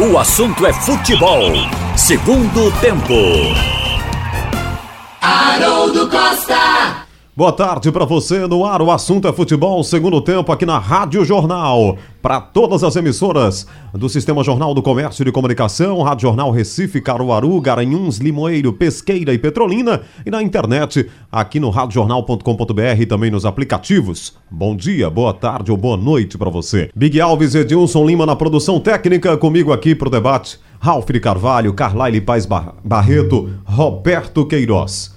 O assunto é futebol. Segundo tempo. Haroldo Costa. Boa tarde para você, no ar o assunto é futebol, segundo tempo aqui na Rádio Jornal, para todas as emissoras do Sistema Jornal do Comércio e de Comunicação, Rádio Jornal Recife, Caruaru, Garanhuns, Limoeiro, Pesqueira e Petrolina, e na internet aqui no radiojornal.com.br e também nos aplicativos. Bom dia, boa tarde ou boa noite para você. Big Alves e Edilson Lima na produção técnica, comigo aqui pro debate, Ralf de Carvalho, Carlaile Paz Barreto, Roberto Queiroz.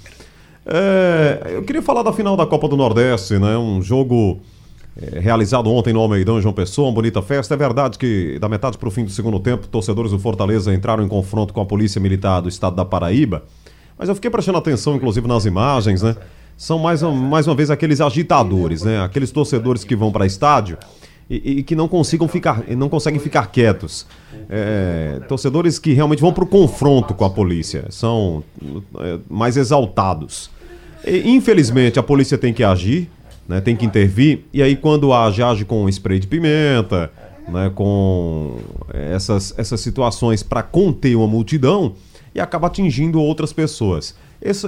Eu queria falar da final da Copa do Nordeste, né? Um jogo realizado ontem no Almeidão, em João Pessoa, uma bonita festa. É verdade que da metade para o fim do segundo tempo, torcedores do Fortaleza entraram em confronto com a Polícia Militar do estado da Paraíba, mas eu fiquei prestando atenção, inclusive, nas imagens, né? São mais uma vez aqueles agitadores, né? Aqueles torcedores que vão para estádio e que não conseguem ficar quietos. Torcedores que realmente vão para o confronto com a polícia, são mais exaltados. Infelizmente a polícia tem que agir, né, tem que intervir, e aí quando age com spray de pimenta, né, com essas situações para conter uma multidão e acaba atingindo outras pessoas. Essa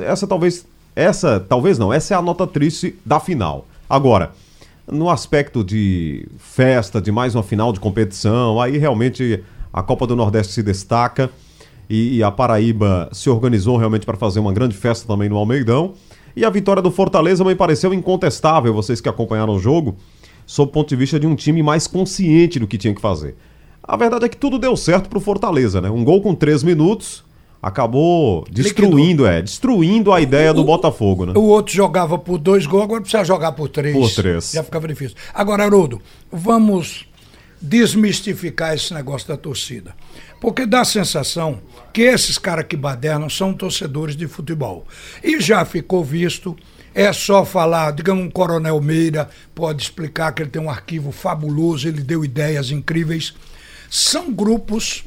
é a nota triste da final. Agora, no aspecto de festa, de mais uma final de competição, aí realmente a Copa do Nordeste se destaca e a Paraíba se organizou realmente para fazer uma grande festa também no Almeidão. E a vitória do Fortaleza me pareceu incontestável, vocês que acompanharam o jogo, sob o ponto de vista de um time mais consciente do que tinha que fazer. A verdade é que tudo deu certo pro Fortaleza, né? Um gol com 3 minutos acabou destruindo a ideia do Botafogo, né? O outro jogava por 2 gols, agora precisa jogar por 3. Por 3. Já ficava difícil. Agora, Haroldo, vamos desmistificar esse negócio da torcida. Porque dá a sensação que esses caras que badernam são torcedores de futebol. E já ficou visto, é só falar, digamos, um Coronel Meira pode explicar que ele tem um arquivo fabuloso, ele deu ideias incríveis. São grupos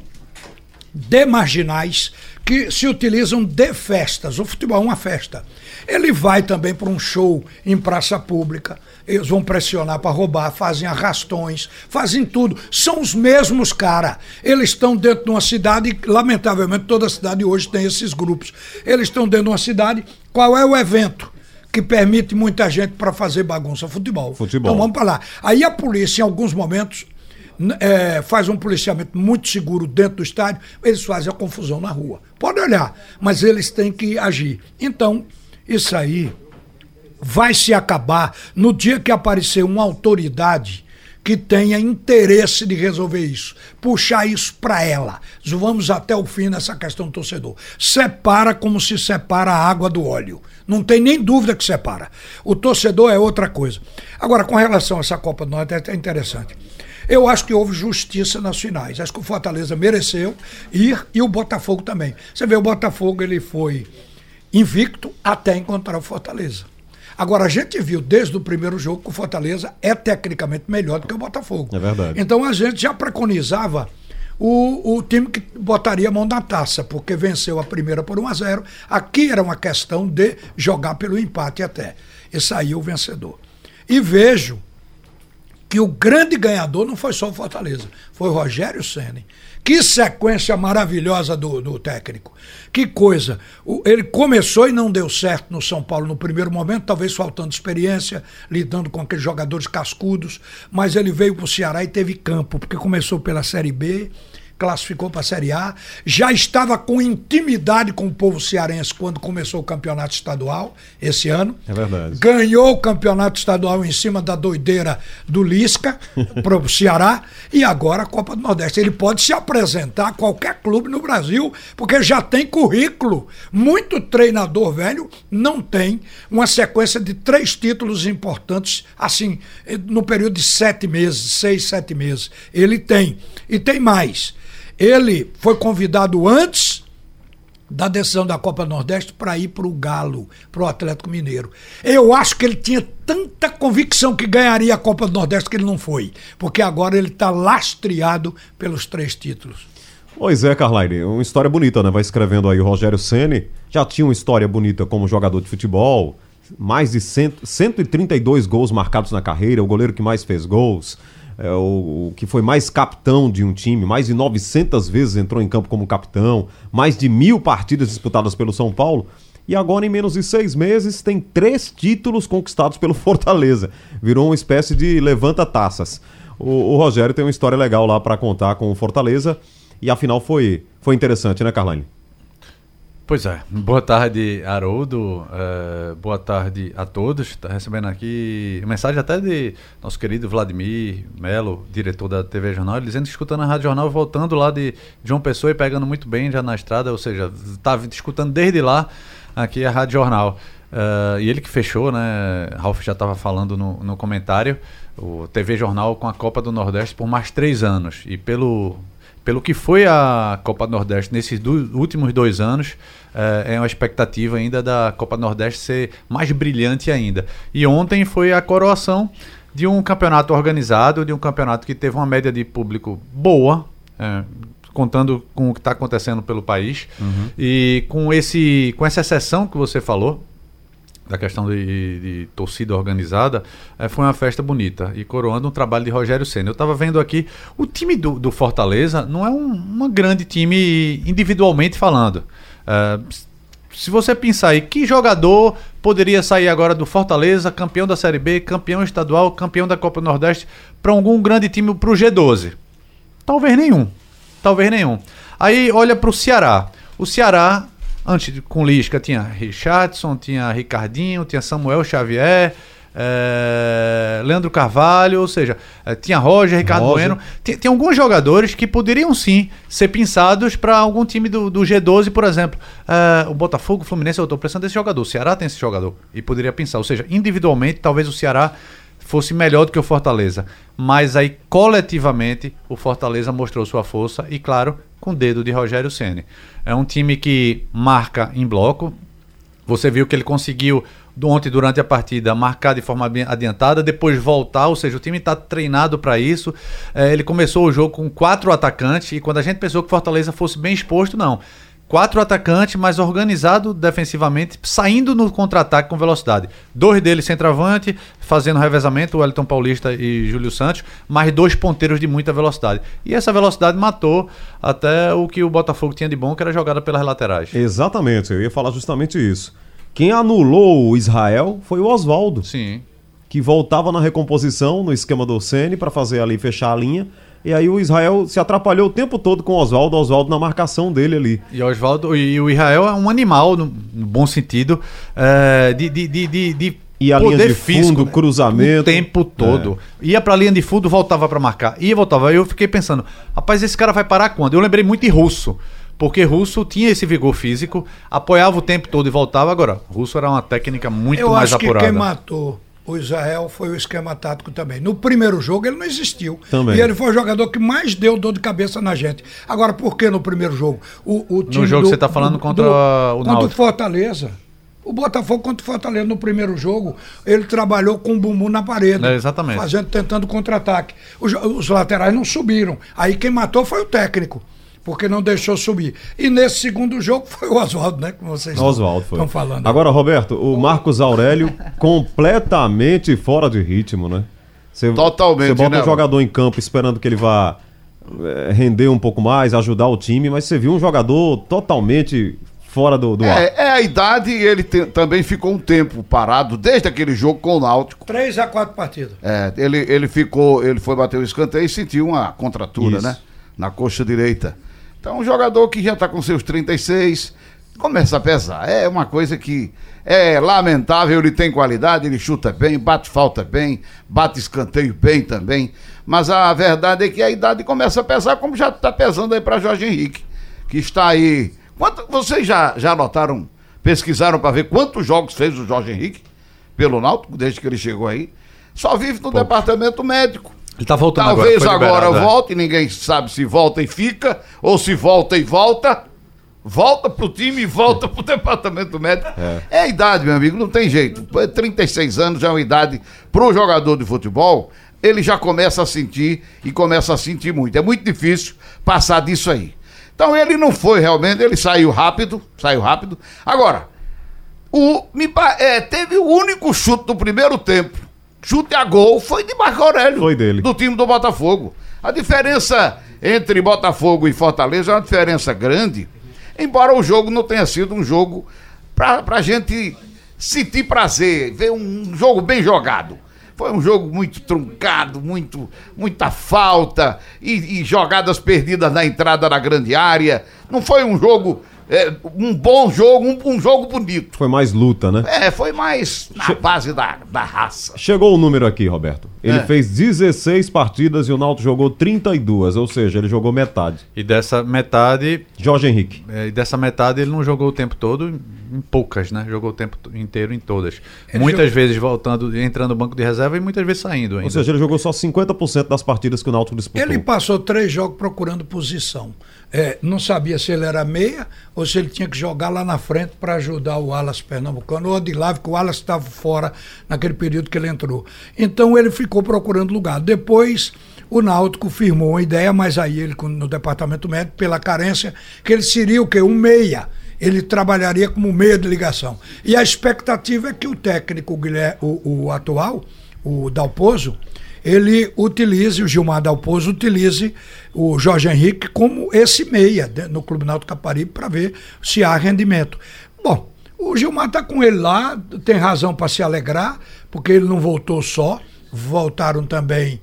de marginais que se utilizam de festas. O futebol é uma festa. Ele vai também para um show em praça pública, eles vão pressionar para roubar, fazem arrastões, fazem tudo. São os mesmos caras. Eles estão dentro de uma cidade, e lamentavelmente toda cidade hoje tem esses grupos. Eles estão dentro de uma cidade, qual é o evento que permite muita gente para fazer bagunça? Futebol. Então vamos para lá. Aí a polícia, em alguns momentos, faz um policiamento muito seguro dentro do estádio, eles fazem a confusão na rua. Pode olhar, mas eles têm que agir. Então, isso aí vai se acabar no dia que aparecer uma autoridade que tenha interesse de resolver isso, puxar isso para ela. Vamos até o fim nessa questão do torcedor. Separa como se separa a água do óleo. Não tem nem dúvida que separa. O torcedor é outra coisa. Agora, com relação a essa Copa do Norte, é interessante. Eu acho que houve justiça nas finais. Acho que o Fortaleza mereceu ir e o Botafogo também. Você vê, o Botafogo ele foi invicto até encontrar o Fortaleza. Agora, a gente viu desde o primeiro jogo que o Fortaleza é tecnicamente melhor do que o Botafogo. É verdade. Então a gente já preconizava o time que botaria a mão na taça, porque venceu a primeira por 1-0. Aqui era uma questão de jogar pelo empate até. E saiu o vencedor. E vejo que o grande ganhador não foi só o Fortaleza, foi o Rogério Ceni. Que sequência maravilhosa do técnico. Que coisa. Ele começou e não deu certo no São Paulo no primeiro momento, talvez faltando experiência, lidando com aqueles jogadores cascudos, mas ele veio para o Ceará e teve campo, porque começou pela Série B, classificou para a Série A, já estava com intimidade com o povo cearense quando começou o campeonato estadual, esse ano. É verdade. Ganhou o campeonato estadual em cima da doideira do Lisca, para o Ceará, e agora a Copa do Nordeste. Ele pode se apresentar a qualquer clube no Brasil, porque já tem currículo. Muito treinador velho não tem uma sequência de 3 títulos importantes, assim, no período de 7 meses, 6, 7 meses. Ele tem. E tem mais. Ele foi convidado antes da decisão da Copa do Nordeste para ir para o Galo, para o Atlético Mineiro. Eu acho que ele tinha tanta convicção que ganharia a Copa do Nordeste que ele não foi, porque agora ele está lastreado pelos 3 títulos. Pois é, Carlaine, uma história bonita, né? Vai escrevendo aí o Rogério Ceni, já tinha uma história bonita como jogador de futebol, mais de 132 gols marcados na carreira, o goleiro que mais fez gols, o que foi mais capitão de um time, mais de 900 vezes entrou em campo como capitão, mais de 1.000 partidas disputadas pelo São Paulo, e agora em menos de 6 meses tem 3 títulos conquistados pelo Fortaleza. Virou uma espécie de levanta-taças. O Rogério tem uma história legal lá para contar com o Fortaleza, e afinal foi interessante, né, Carlane? Pois é, boa tarde, Haroldo, boa tarde a todos. Está recebendo aqui mensagem até de nosso querido Vladimir Melo, diretor da TV Jornal, ele dizendo que escutando a Rádio Jornal, voltando lá de João Pessoa e pegando muito bem já na estrada, ou seja, está escutando desde lá aqui a Rádio Jornal. E ele que fechou, né, Ralf já estava falando no comentário, o TV Jornal com a Copa do Nordeste por mais 3 anos, e pelo que foi a Copa do Nordeste nesses últimos 2 anos, é uma expectativa ainda da Copa do Nordeste ser mais brilhante ainda. E ontem foi a coroação de um campeonato organizado, de um campeonato que teve uma média de público boa, contando com o que está acontecendo pelo país. Uhum. E com essa exceção que você falou, da questão de torcida organizada, foi uma festa bonita e coroando um trabalho de Rogério Ceni. Eu estava vendo aqui, o time do Fortaleza não é um grande time individualmente falando. Se você pensar aí, que jogador poderia sair agora do Fortaleza, campeão da Série B, campeão estadual, campeão da Copa do Nordeste, para algum grande time para o G12? Talvez nenhum. Aí olha para o Ceará. O Ceará, antes com Lisca, tinha Richardson, tinha Ricardinho, tinha Samuel Xavier, Leandro Carvalho, ou seja, tinha Roger, Ricardo Bueno. Tem alguns jogadores que poderiam sim ser pensados para algum time do G12, por exemplo. O Botafogo, o Fluminense, eu estou pensando nesse jogador. O Ceará tem esse jogador e poderia pensar. Ou seja, individualmente, talvez o Ceará fosse melhor do que o Fortaleza. Mas aí, coletivamente, o Fortaleza mostrou sua força e, claro, com o dedo de Rogério Ceni. É um time que marca em bloco. Você viu que ele conseguiu, ontem durante a partida, marcar de forma bem adiantada, depois voltar, ou seja, o time está treinado para isso. Ele começou o jogo com 4 atacantes e quando a gente pensou que o Fortaleza fosse bem exposto, não. 4 atacantes, mas organizado defensivamente, saindo no contra-ataque com velocidade. 2 deles centroavante, fazendo revezamento, o Wellington Paulista e Júlio Santos, mais 2 ponteiros de muita velocidade. E essa velocidade matou até o que o Botafogo tinha de bom, que era jogada pelas laterais. Exatamente, eu ia falar justamente isso. Quem anulou o Israel foi o Oswaldo. Sim. Que voltava na recomposição, no esquema do Ceni, para fazer ali, fechar a linha. E aí o Israel se atrapalhou o tempo todo com o Oswaldo na marcação dele ali. E o Israel é um animal, no bom sentido, e a linha de fundo, físico, cruzamento. O tempo todo. Ia pra linha de fundo, voltava pra marcar. Voltava. Eu fiquei pensando, rapaz, esse cara vai parar quando? Eu lembrei muito de Russo. Porque Russo tinha esse vigor físico, apoiava o tempo todo e voltava. Agora, Russo era uma técnica muito mais apurada. Eu acho que quem matou o Israel foi o esquema tático também. No primeiro jogo ele não existiu. Também. E ele foi o jogador que mais deu dor de cabeça na gente. Agora, por que no primeiro jogo? O time no jogo que você está falando contra o Náutico. Contra o Fortaleza. O Botafogo contra o Fortaleza no primeiro jogo, ele trabalhou com o bumbum na parede. Exatamente. Tentando contra-ataque. Os laterais não subiram. Aí quem matou foi o técnico. Porque não deixou subir. E nesse segundo jogo foi o Oswaldo, né? Como vocês estão falando. Agora, Roberto, o Marcos Aurélio completamente fora de ritmo, né? Totalmente, Você bota um jogador em campo esperando que ele vá render um pouco mais, ajudar o time, mas você viu um jogador totalmente fora do ar. É a idade e ele também ficou um tempo parado, desde aquele jogo com o Náutico. 3 a 4 partidas. Ele foi bater o escanteio e sentiu uma contratura, isso, né? Na coxa direita. Então, um jogador que já está com seus 36, começa a pesar. É uma coisa que é lamentável, ele tem qualidade, ele chuta bem, bate falta bem, bate escanteio bem também. Mas a verdade é que a idade começa a pesar, como já está pesando aí para Jorge Henrique, que está aí. Vocês já notaram, pesquisaram para ver quantos jogos fez o Jorge Henrique pelo Náutico, desde que ele chegou aí? Só vive no departamento médico. Ele tá voltando Talvez agora volte, ninguém sabe se volta e fica, ou se volta e volta. Volta pro time e volta pro departamento médico. É a idade, meu amigo, não tem jeito. 36 anos já é uma idade pro jogador de futebol, ele já começa a sentir e começa a sentir muito. É muito difícil passar disso aí. Então ele não foi realmente, ele saiu rápido. Agora, teve o único chute do primeiro tempo chute a gol foi de Marco Aurélio. Foi dele. Do time do Botafogo. A diferença entre Botafogo e Fortaleza é uma diferença grande, embora o jogo não tenha sido um jogo pra gente sentir prazer, ver um jogo bem jogado. Foi um jogo muito truncado, muita falta e jogadas perdidas na entrada da grande área. Não foi um jogo, um bom jogo, um jogo bonito. Foi mais luta, né? Foi mais na base da raça. Chegou o número aqui, Roberto. Ele fez 16 partidas e o Náutico jogou 32, ou seja, ele jogou metade. E dessa metade... Jorge Henrique. E dessa metade ele não jogou o tempo todo, em poucas, né? Jogou o tempo inteiro em todas. Muitas vezes entrando no banco de reserva e muitas vezes saindo ainda. Ou seja, ele jogou só 50% das partidas que o Náutico disputou. Ele passou 3 jogos procurando posição. Não sabia se ele era meia ou se ele tinha que jogar lá na frente para ajudar o Wallace Pernambucano ou de lado, que o Wallace estava fora naquele período que ele entrou. Então ele ficou procurando lugar. Depois o Náutico firmou uma ideia, mas aí ele no departamento médico, pela carência, que ele seria o quê? Um meia. Ele trabalharia como meia de ligação. E a expectativa é que o técnico, o atual, o Dalpozo, ele utilize, o Gilmar Dalpozo utilize o Jorge Henrique como esse meia no Clube Náutico Caparibe para ver se há rendimento. Bom, o Gilmar está com ele lá, tem razão para se alegrar, porque ele não voltou só, voltaram também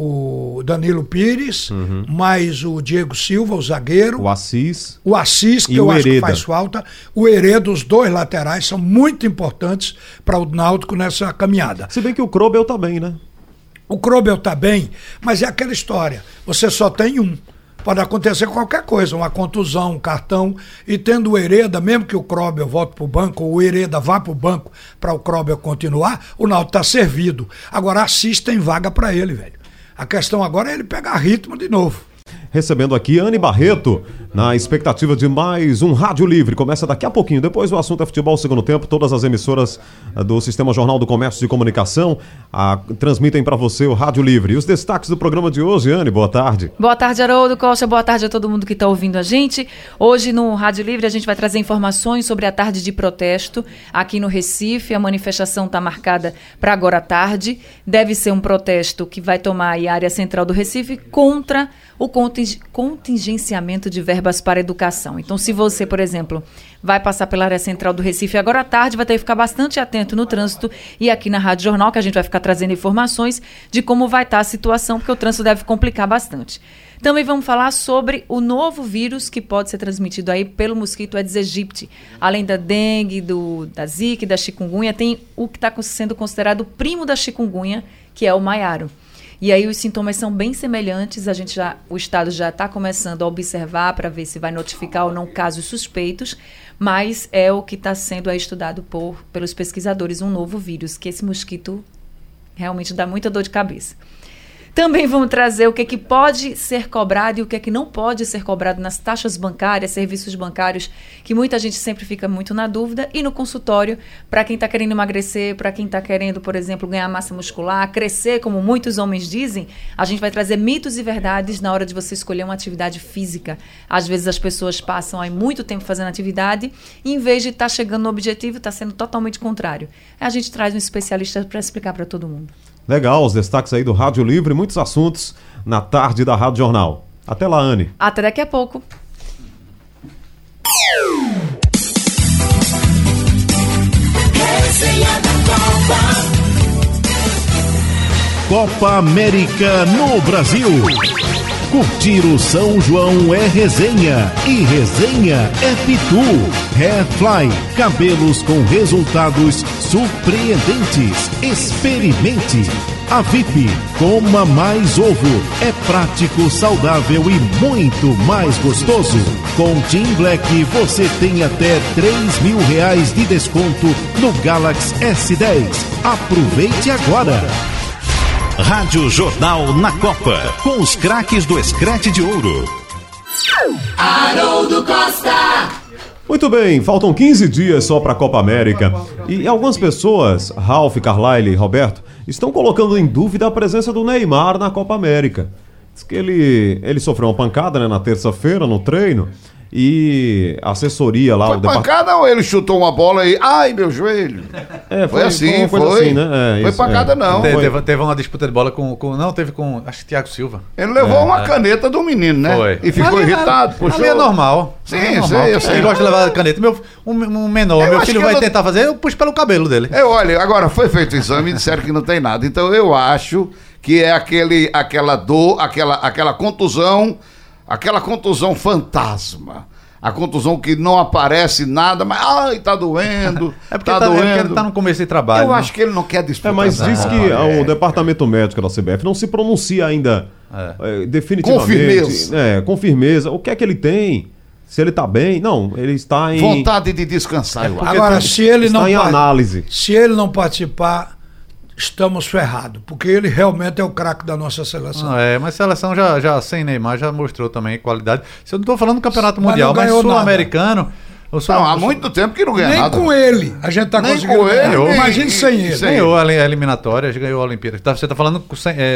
o Danilo Pires, mais o Diego Silva, o zagueiro. O Assis. O Assis, que eu acho que faz falta. O Hereda, os 2 laterais, são muito importantes para o Náutico nessa caminhada. Se bem que o Krobel tá bem, né? O Krobel tá bem, mas é aquela história. Você só tem um. Pode acontecer qualquer coisa, uma contusão, um cartão. E tendo o Hereda, mesmo que o Krobel volte para o banco, ou o Hereda vá para o banco para o Krobel continuar, o Náutico está servido. Agora Assis tem vaga para ele, velho. A questão agora é ele pegar ritmo de novo. Recebendo aqui Anne Barreto, na expectativa de mais um Rádio Livre. Começa daqui a pouquinho, depois o assunto é futebol, segundo tempo. Todas as emissoras do Sistema Jornal do Comércio e Comunicação transmitem para você o Rádio Livre. E os destaques do programa de hoje, Anne, boa tarde. Boa tarde, Haroldo Costa, boa tarde a todo mundo que está ouvindo a gente. Hoje no Rádio Livre a gente vai trazer informações sobre a tarde de protesto aqui no Recife. A manifestação está marcada para agora à tarde. Deve ser um protesto que vai tomar a área central do Recife contra o contingenciamento de verbas para educação. Então, se você, por exemplo, vai passar pela área central do Recife agora à tarde, vai ter que ficar bastante atento no trânsito e aqui na Rádio Jornal, que a gente vai ficar trazendo informações de como vai estar a situação, porque o trânsito deve complicar bastante. Também vamos falar sobre o novo vírus que pode ser transmitido aí pelo mosquito Aedes aegypti. Além da dengue, da zika e da chikungunya, tem o que está sendo considerado o primo da chikungunya, que é o maiaro. E aí os sintomas são bem semelhantes, o Estado já está começando a observar para ver se vai notificar ou não casos suspeitos, mas é o que está sendo estudado pelos pesquisadores, um novo vírus, que esse mosquito realmente dá muita dor de cabeça. Também vamos trazer o que pode ser cobrado e o que não pode ser cobrado nas taxas bancárias, serviços bancários, que muita gente sempre fica muito na dúvida. E no consultório, para quem está querendo emagrecer, para quem está querendo, por exemplo, ganhar massa muscular, crescer, como muitos homens dizem, a gente vai trazer mitos e verdades na hora de você escolher uma atividade física. Às vezes as pessoas passam aí muito tempo fazendo atividade e em vez de estar chegando no objetivo, está sendo totalmente contrário. A gente traz um especialista para explicar para todo mundo. Legal, os destaques aí do Rádio Livre, muitos assuntos na tarde da Rádio Jornal. Até lá, Anne. Até daqui a pouco. Copa América no Brasil. Curtir o São João é resenha e resenha é Pitu. Hairfly, cabelos com resultados surpreendentes. Experimente. A VIP, coma mais ovo. É prático, saudável e muito mais gostoso. Com Team Black você tem até R$3.000 de desconto no Galaxy S10. Aproveite agora. Rádio Jornal na Copa, com os craques do Scratch de Ouro. Haroldo Costa. Muito bem, faltam 15 dias só para a Copa América. E algumas pessoas, Ralf, Carlyle e Roberto, estão colocando em dúvida a presença do Neymar na Copa América. Diz que ele sofreu uma pancada, né, na terça-feira no treino e a assessoria lá... Foi pancada ou ele chutou uma bola e... Ai, meu joelho. Foi assim, uma coisa foi. assim, né? Foi pancada não. Teve uma disputa de bola teve com, acho que Thiago Silva. Ele levou uma caneta do menino, né? Foi. E ficou irritado. Ali é normal. Sim, é normal. eu sei. Ele gosta de levar a caneta. Um menor, meu filho vai tentar fazer, eu puxo pelo cabelo dele. Olha, agora foi feito o exame e disseram que não tem nada. Então eu acho que é aquela dor, aquela contusão fantasma. A contusão que não aparece nada, mas ai, tá doendo. É porque ele tá no começo de trabalho. Eu acho que ele não quer disputar. Mas diz que o departamento médico da CBF não se pronuncia ainda definitivamente. Com firmeza. Com firmeza. O que é que ele tem? Se ele tá bem? Não, ele está em... vontade de descansar. Agora, se ele está não em análise. Se ele não participar, estamos ferrados, porque ele realmente é o craque da nossa seleção. Mas a seleção já sem Neymar já mostrou também qualidade. Se eu não estou falando do Campeonato Mundial, mas ganhou sul-americano... há muito tempo que não ganha nem nada. Nem com ele. A gente tá nem conseguindo com ele. Imagine sem ele. Ganhou a eliminatória, ganhou a Olimpíada. Você está falando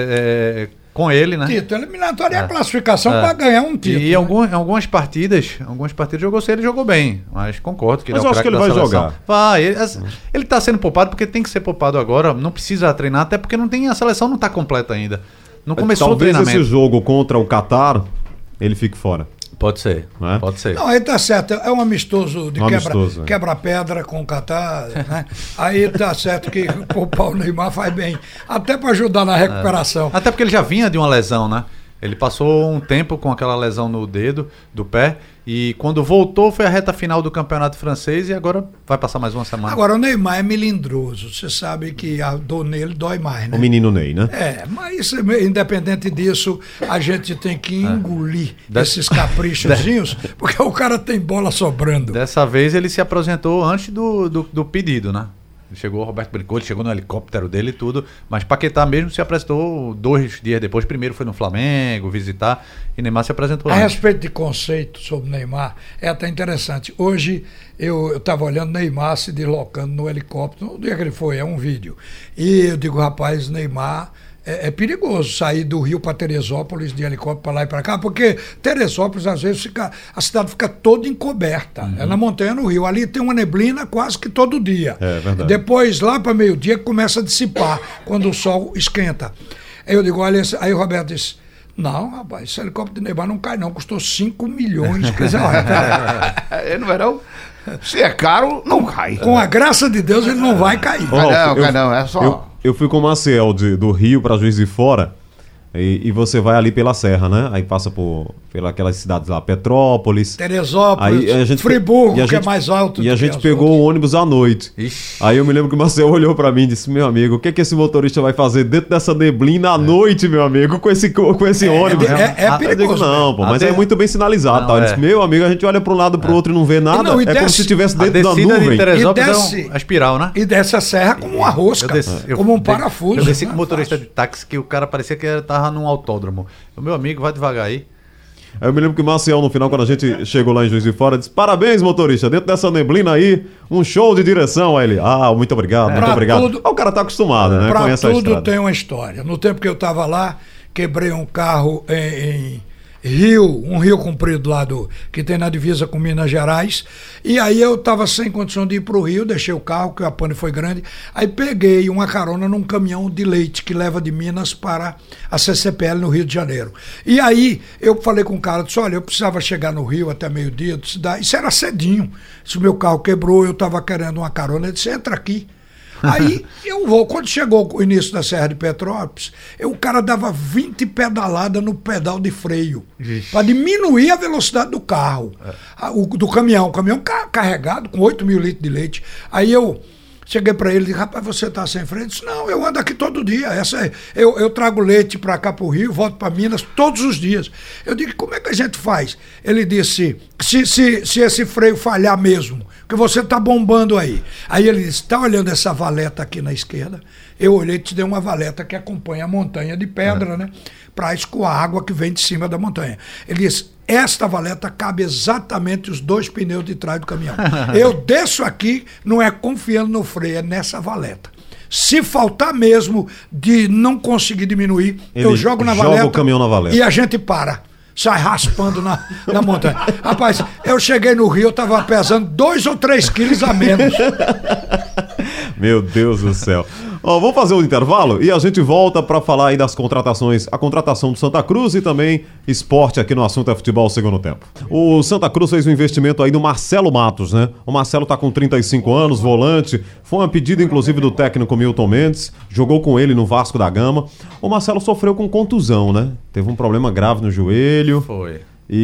com ele, né? Título. Eliminatória é a classificação para ganhar um título. E algumas partidas jogou sem ele, jogou bem. Mas concordo que ele mas é o eu acho que ele vai seleção. jogar. Vai. Ele está sendo poupado porque tem que ser poupado agora. Não precisa treinar, até porque a seleção não está completa ainda. Não começou talvez o treinamento. Esse jogo contra o Catar, ele fique fora. Pode ser, né? Pode ser. Não, aí tá certo, é um amistoso de amistoso, quebra-pedra com o Catar, né? Aí tá certo que poupar o Neymar faz bem, até para ajudar na recuperação. Até porque ele já vinha de uma lesão, né? Ele passou um tempo com aquela lesão no dedo do pé e quando voltou foi a reta final do campeonato francês e agora vai passar mais uma semana. Agora o Neymar é melindroso, você sabe que a dor nele dói mais, né? O menino Ney, né? Mas independente disso, a gente tem que engolir esses caprichozinhos, porque o cara tem bola sobrando. Dessa vez ele se apresentou antes do pedido, né? Chegou o Roberto Bricoli, chegou no helicóptero dele e tudo, mas Paquetá mesmo se apresentou 2 dias depois. Primeiro foi no Flamengo visitar e Neymar se apresentou a antes. respeito de conceito sobre Neymar, é até interessante. Hoje eu estava olhando Neymar se deslocando no helicóptero, no dia que ele foi, é um vídeo. E eu digo, rapaz, Neymar... É perigoso sair do Rio para Teresópolis de helicóptero para lá e para cá, porque Teresópolis às vezes a cidade fica toda encoberta. É na montanha, no Rio. Ali tem uma neblina quase que todo dia. É verdade. Depois, lá para meio-dia, começa a dissipar, quando o sol esquenta. Aí eu digo, olha, aí o Roberto disse... Não, rapaz, esse helicóptero de Neymar não cai não, custou 5 milhões. Quer dizer, não é não? Se é caro, não cai. Com a graça de Deus, ele não vai cair. Não, é só... Eu fui com o Maciel do Rio para Juiz de Fora e você vai ali pela Serra, né? Aí passa pelas cidades lá, Petrópolis, Teresópolis, Friburgo, que é mais alto. E a gente pegou o ônibus à noite. Ixi. Aí eu me lembro que o Marcel olhou pra mim e disse, meu amigo, o que esse motorista vai fazer dentro dessa neblina à noite, meu amigo, com esse ônibus? É perigoso. Eu digo, não, pô, mas é muito bem sinalizado. Não, Ele disse, meu amigo, a gente olha pra um lado pro outro e não vê nada, não, como se estivesse dentro da descida nuvem. De Teresópolis é a espiral, né? E desce a serra como uma rosca, como um parafuso. Eu desci com o motorista de táxi que o cara parecia que tava num autódromo. O meu amigo, vai devagar aí. Aí eu me lembro que o Marcial, no final, quando a gente chegou lá em Juiz de Fora, disse, parabéns, motorista, dentro dessa neblina aí, um show de direção. Aí ele, muito obrigado, muito obrigado. O cara tá acostumado, né? Pra Conhece tudo tem uma história. No tempo que eu tava lá, quebrei um carro em Rio, um rio comprido lá que tem na divisa com Minas Gerais, e aí eu estava sem condição de ir para o Rio, deixei o carro, que a pane foi grande, aí peguei uma carona num caminhão de leite que leva de Minas para a CCPL no Rio de Janeiro. E aí eu falei com o cara, disse, olha, eu precisava chegar no Rio até meio-dia, isso era cedinho, se o meu carro quebrou, eu estava querendo uma carona, ele disse, entra aqui. Aí eu vou, quando chegou o início da Serra de Petrópolis, o cara dava 20 pedaladas no pedal de freio, para diminuir a velocidade do carro, do caminhão. O caminhão carregado com 8 mil litros de leite. Aí eu cheguei para ele e disse, rapaz, você tá sem freio? Ele disse, não, eu ando aqui todo dia. Eu trago leite para cá para o Rio, volto para Minas todos os dias. Eu digo, como é que a gente faz? Ele disse, se esse freio falhar mesmo, que você tá bombando aí. Aí ele disse, tá olhando essa valeta aqui na esquerda? Eu olhei e te dei uma valeta que acompanha a montanha de pedra, né? Para escoar a água que vem de cima da montanha. Ele disse, esta valeta cabe exatamente os 2 pneus de trás do caminhão. Eu desço aqui, não é confiando no freio, é nessa valeta. Se faltar mesmo de não conseguir diminuir, eu jogo na valeta, o caminhão na valeta e a gente para. sai raspando na montanha. Rapaz, eu cheguei no Rio, eu tava pesando 2 ou 3 quilos a menos. Meu Deus do céu. Ó, vamos fazer um intervalo e a gente volta para falar aí das contratações, a contratação do Santa Cruz e também esporte aqui no Assunto é Futebol segundo tempo. O Santa Cruz fez um investimento aí no Marcelo Matos, né? O Marcelo tá com 35 anos, volante, foi uma pedida inclusive do técnico Milton Mendes, jogou com ele no Vasco da Gama. O Marcelo sofreu com contusão, né? Teve um problema grave no joelho. Foi.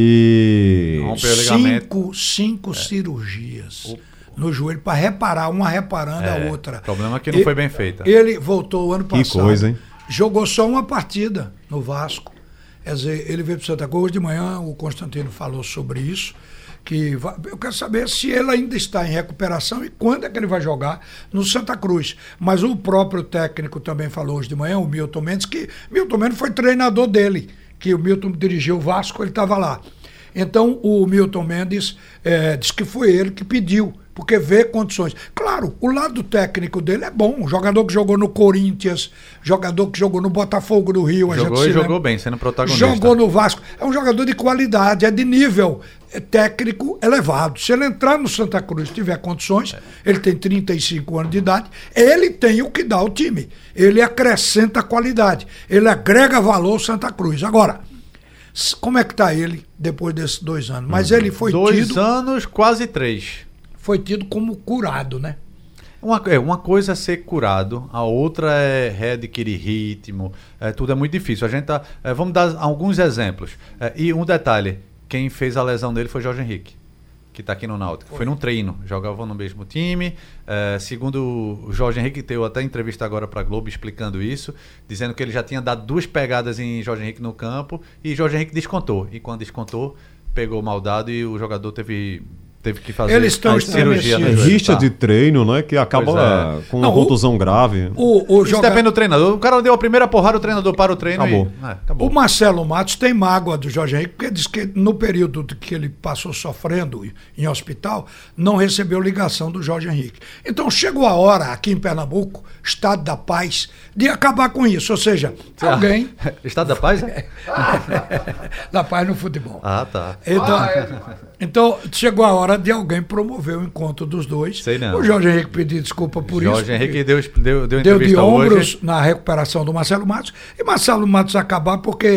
E... rompeu o ligamento. 5 cirurgias. No joelho, para reparar, uma reparando a outra. O problema é que não foi bem feita. Ele voltou ano passado. Que coisa, hein? Jogou só uma partida no Vasco. Quer dizer, ele veio para Santa Cruz. Hoje de manhã o Constantino falou sobre isso. Eu quero saber se ele ainda está em recuperação e quando é que ele vai jogar no Santa Cruz. Mas o próprio técnico também falou hoje de manhã, o Milton Mendes, que Milton Mendes foi treinador dele, que o Milton dirigiu o Vasco, ele estava lá. Então o Milton Mendes disse que foi ele que pediu, porque vê condições. Claro, o lado técnico dele é bom. O jogador que jogou no Corinthians, jogador que jogou no Botafogo do Rio. Jogou bem, sendo protagonista. Jogou no Vasco. É um jogador de qualidade, é de nível técnico elevado. Se ele entrar no Santa Cruz e tiver condições, ele tem 35 anos de idade, ele tem o que dá ao time. Ele acrescenta qualidade. Ele agrega valor ao Santa Cruz. Agora, como é que está ele depois desses 2 anos? Mas ele foi 2 anos, quase 3. Foi tido como curado, né? Uma coisa é ser curado, a outra é readquirir ritmo, tudo é muito difícil. A gente vamos dar alguns exemplos. E um detalhe, quem fez a lesão dele foi Jorge Henrique, que está aqui no Náutico. Foi num treino, jogavam no mesmo time. Segundo o Jorge Henrique, deu até entrevista agora para a Globo explicando isso, dizendo que ele já tinha dado 2 pegadas em Jorge Henrique no campo e Jorge Henrique descontou. E quando descontou, pegou mal dado e o jogador teve que fazer a cirurgia. Rixa de treino, né? Que acaba com uma contusão grave. Isso depende do treinador. O cara deu a primeira porrada, o treinador para o treino acabou. O Marcelo Matos tem mágoa do Jorge Henrique, porque diz que no período que ele passou sofrendo em hospital, não recebeu ligação do Jorge Henrique. Então chegou a hora, aqui em Pernambuco, Estado da Paz, de acabar com isso. Ou seja, alguém... Estado da Paz? Da Paz no futebol. Ah, tá. Então chegou a hora de alguém promover o encontro dos dois. Sei não. O Jorge Henrique pediu desculpa por isso. Jorge Henrique deu deu de ombros hoje na recuperação do Marcelo Matos. E Marcelo Matos acabar porque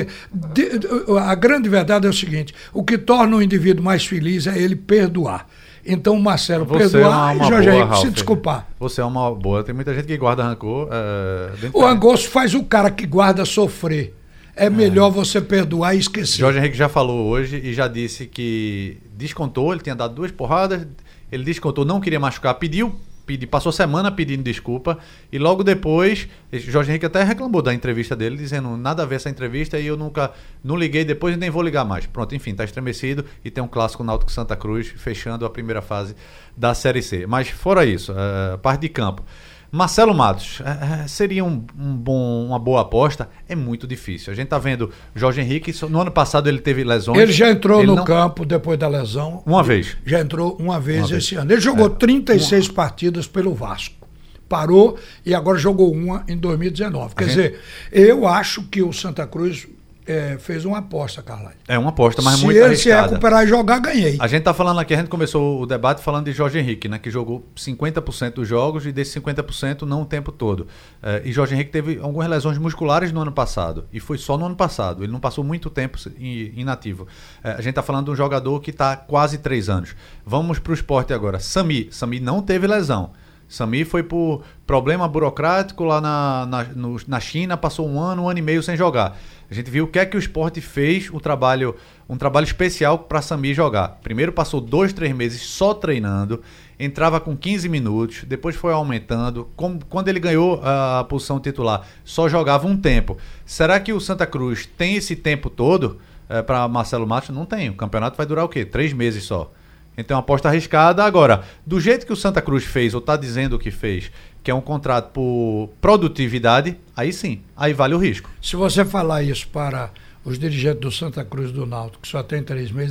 a grande verdade é o seguinte: o que torna o indivíduo mais feliz é ele perdoar. Então o Marcelo perdoar e Jorge Henrique se desculpar. Você é uma boa. Tem muita gente que guarda rancor. O rancor faz o cara que guarda sofrer. É melhor você perdoar e esquecer. Jorge Henrique já falou hoje e já disse que descontou, ele tinha dado 2 porradas, ele descontou, não queria machucar, passou semana pedindo desculpa e logo depois, Jorge Henrique até reclamou da entrevista dele, dizendo nada a ver essa entrevista e eu não liguei depois e nem vou ligar mais. Pronto, enfim, está estremecido e tem um clássico Náutico Santa Cruz fechando a primeira fase da Série C. Mas fora isso, a parte de campo. Marcelo Matos, seria uma boa aposta? É muito difícil. A gente está vendo Jorge Henrique, no ano passado ele teve lesões. Ele já entrou no campo depois da lesão. Uma vez. Já entrou uma vez esse ano. Ele jogou 36 partidas pelo Vasco. Parou e agora jogou uma em 2019. Quer dizer, eu acho que o Santa Cruz fez uma aposta, Carlyle. É uma aposta, mas muito arriscada. arriscada. Se ele se recuperar e jogar, ganhei. A gente tá falando aqui, a gente começou o debate falando de Jorge Henrique, né, que jogou 50% dos jogos e desses 50% não o tempo todo. E Jorge Henrique teve algumas lesões musculares no ano passado, e foi só no ano passado, ele não passou muito tempo inativo. A gente tá falando de um jogador que tá quase 3 anos. Vamos pro esporte agora. Sami não teve lesão. Sami foi por problema burocrático lá na China, passou um ano e meio sem jogar. A gente viu o que é que o esporte fez, um trabalho especial para Sami jogar. Primeiro passou 2-3 meses só treinando, entrava com 15 minutos, depois foi aumentando. Quando ele ganhou a posição titular, só jogava um tempo. Será que o Santa Cruz tem esse tempo todo para Marcelo Matos? Não tem. O campeonato vai durar o quê? 3 meses só. Então é uma aposta arriscada. Agora, do jeito que o Santa Cruz fez, ou está dizendo que fez, que é um contrato por produtividade, aí sim, aí vale o risco. Se você falar isso para os dirigentes do Santa Cruz do Náutico, que só tem 3 meses,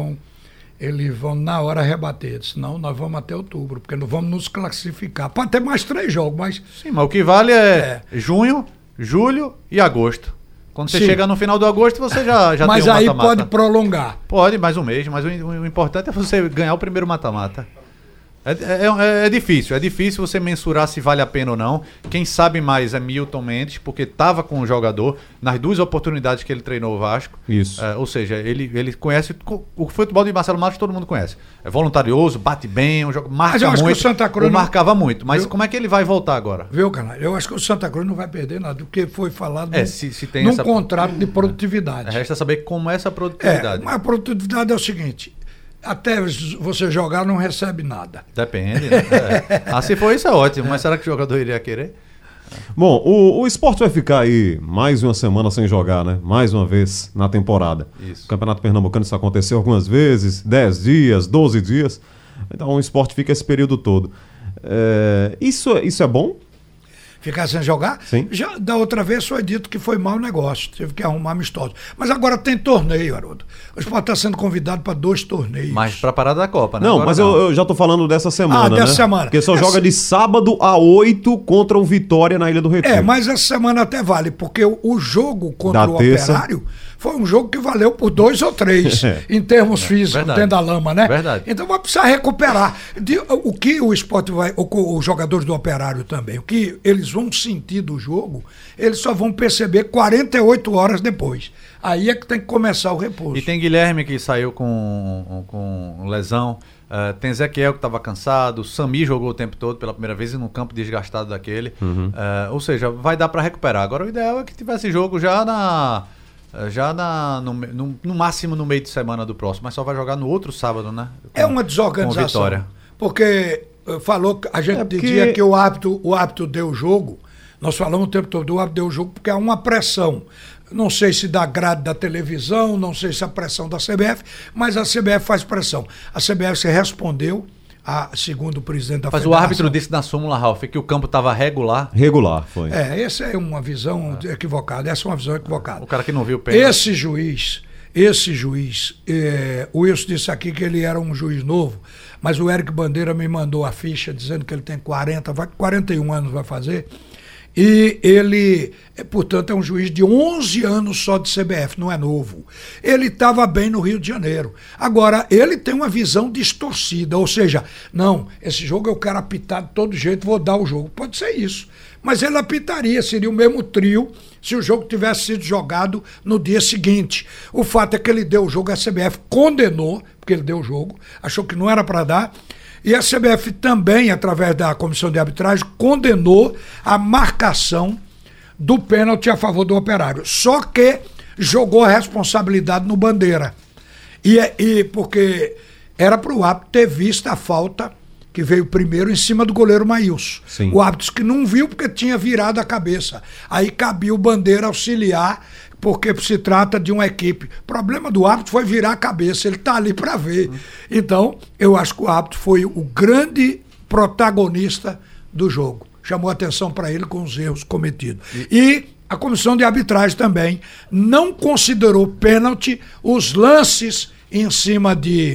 eles vão na hora rebater. Senão nós vamos até outubro, porque não vamos nos classificar. Pode ter mais 3 jogos, mas... Sim, mas o que vale é junho, julho e agosto. Quando você chega no final do agosto, você já mas tem um aí mata-mata. pode prolongar. Pode, mais um mês, mas o importante é você ganhar o primeiro mata-mata. É difícil você mensurar se vale a pena ou não. Quem sabe mais é Milton Mendes, porque estava com o jogador nas 2 oportunidades que ele treinou o Vasco. Isso. Ou seja, ele conhece o futebol de Marcelo Matos, todo mundo conhece. É voluntarioso, bate bem, marca muito. Que o Santa Cruz marcava muito. Mas como é que ele vai voltar agora? Viu, canal? Eu acho que o Santa Cruz não vai perder nada, porque foi falado se tem num contrato de produtividade. Resta saber como é essa produtividade. A produtividade é o seguinte: até você jogar não recebe nada. Depende, né? Se for isso é ótimo, mas será que o jogador iria querer? Bom, o Sport vai ficar aí mais uma semana sem jogar, né? Mais uma vez na temporada. Isso. O Campeonato Pernambucano isso aconteceu algumas vezes, 10 dias, 12 dias. Então o Sport fica esse período todo. Isso é bom? Ficar sem jogar? Sim. Já da outra vez foi dito que foi mau negócio, teve que arrumar amistoso. Mas agora tem torneio, Haroldo. O Sport está sendo convidado para 2 torneios. Mas para a parada da Copa, né? Não, agora mas não. eu já tô falando dessa semana, dessa né? semana. Porque só joga de sábado a 8 contra o Vitória na Ilha do Retiro. Mas essa semana até vale, porque o jogo contra Da o terça. Operário foi um jogo que valeu por 2 ou 3 em termos físicos, verdade. dentro da lama, né? Verdade. Então vai precisar recuperar. O que o Sport vai, os jogadores do Operário também, o que eles vão sentir do jogo, eles só vão perceber 48 horas depois. Aí é que tem que começar o repouso. E tem Guilherme que saiu com lesão. Tem Ezequiel que estava cansado. Sami jogou o tempo todo pela primeira vez e no campo desgastado daquele. Ou seja, vai dar para recuperar. Agora o ideal é que tivesse jogo no máximo no meio de semana do próximo, mas só vai jogar no outro sábado, né? É uma desorganização. Com Vitória. Porque falou, a gente dizia que o árbitro deu o jogo. Nós falamos o tempo todo, o árbitro deu o jogo porque há uma pressão. Não sei se da grade da televisão, não sei se a pressão da CBF, mas a CBF faz pressão. A CBF se respondeu, segundo o presidente da Federação. Mas o árbitro disse na súmula, Ralf, que o campo estava regular. Regular, foi. Essa é uma visão equivocada. Essa é uma visão equivocada. O cara que não viu o pênalti. Esse juiz, o Wilson disse aqui que ele era um juiz novo, mas o Eric Bandeira me mandou a ficha dizendo que ele tem 41 anos vai fazer. E ele, portanto, é um juiz de 11 anos só de CBF, não é novo. Ele estava bem no Rio de Janeiro. Agora, ele tem uma visão distorcida, ou seja, não, esse jogo eu quero apitar de todo jeito, vou dar o jogo. Pode ser isso. Mas ele apitaria, seria o mesmo trio se o jogo tivesse sido jogado no dia seguinte. O fato é que ele deu o jogo, a CBF condenou, porque ele deu o jogo, achou que não era para dar. E a CBF também, através da comissão de arbitragem, condenou a marcação do pênalti a favor do Operário. Só que jogou a responsabilidade no Bandeira. E porque era para o árbitro ter visto a falta que veio primeiro em cima do goleiro Maílson. Sim. O árbitro que não viu porque tinha virado a cabeça. Aí cabia o Bandeira auxiliar, porque se trata de uma equipe. O problema do árbitro foi virar a cabeça, ele está ali para ver. Então, eu acho que o árbitro foi o grande protagonista do jogo. Chamou atenção para ele com os erros cometidos. E a comissão de arbitragem também não considerou pênalti os lances em cima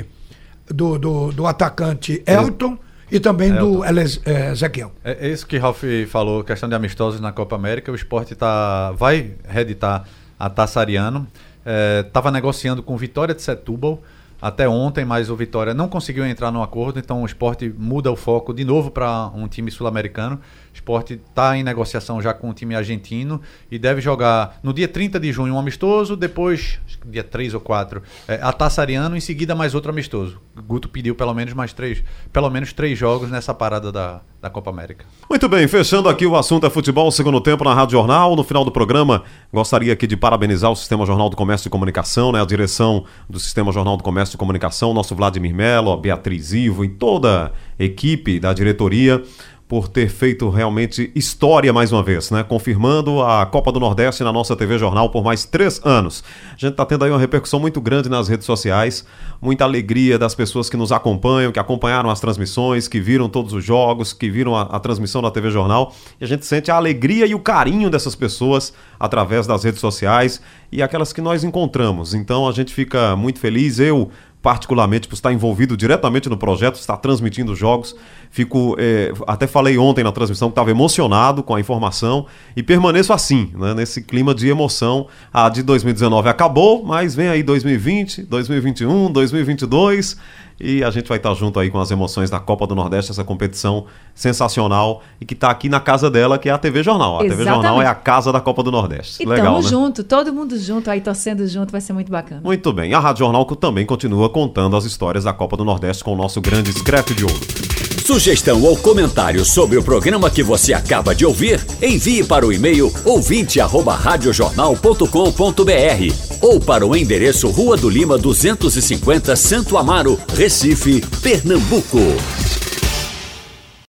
do atacante Elton e também do Ezequiel. É isso que Ralf falou, questão de amistosos na Copa América. O Sport vai reeditar a Taça Ariano. Estava negociando com o Vitória de Setúbal até ontem, mas o Vitória não conseguiu entrar no acordo, então o Sport muda o foco de novo para um time sul-americano. O Sport está em negociação já com um time argentino e deve jogar no dia 30 de junho um amistoso, depois, dia 3 ou 4, a Taça Ariano, em seguida mais outro amistoso. O Guto pediu pelo menos três jogos nessa parada da Copa América. Muito bem, fechando aqui o assunto é futebol, segundo tempo na Rádio Jornal. No final do programa, gostaria aqui de parabenizar o Sistema Jornal do Comércio e Comunicação, né? A direção do Sistema Jornal do Comércio e Comunicação, nosso Vladimir Melo, a Beatriz Ivo e toda a equipe da diretoria, por ter feito realmente história mais uma vez, né? Confirmando a Copa do Nordeste na nossa TV Jornal por mais 3 anos. A gente está tendo aí uma repercussão muito grande nas redes sociais, muita alegria das pessoas que nos acompanham, que acompanharam as transmissões, que viram todos os jogos, que viram a transmissão da TV Jornal. E a gente sente a alegria e o carinho dessas pessoas através das redes sociais e aquelas que nós encontramos. Então a gente fica muito feliz, eu particularmente por estar envolvido diretamente no projeto, estar transmitindo jogos. Até falei ontem na transmissão que estava emocionado com a informação e permaneço assim, né, nesse clima de emoção. A de 2019 acabou, mas vem aí 2020, 2021, 2022 e a gente vai estar junto aí com as emoções da Copa do Nordeste, essa competição sensacional e que está aqui na casa dela, que é a TV Jornal. A TV Jornal é a casa da Copa do Nordeste. E legal, tamo né? junto, todo mundo junto aí, torcendo junto, vai ser muito bacana. Muito bem, a Rádio Jornal também continua contando as histórias da Copa do Nordeste com o nosso grande Scrap de Ouro. Sugestão ou comentário sobre o programa que você acaba de ouvir, envie para o e-mail ouvinte@radiojornal.com.br ou para o endereço Rua do Lima 250, Santo Amaro, Recife, Pernambuco.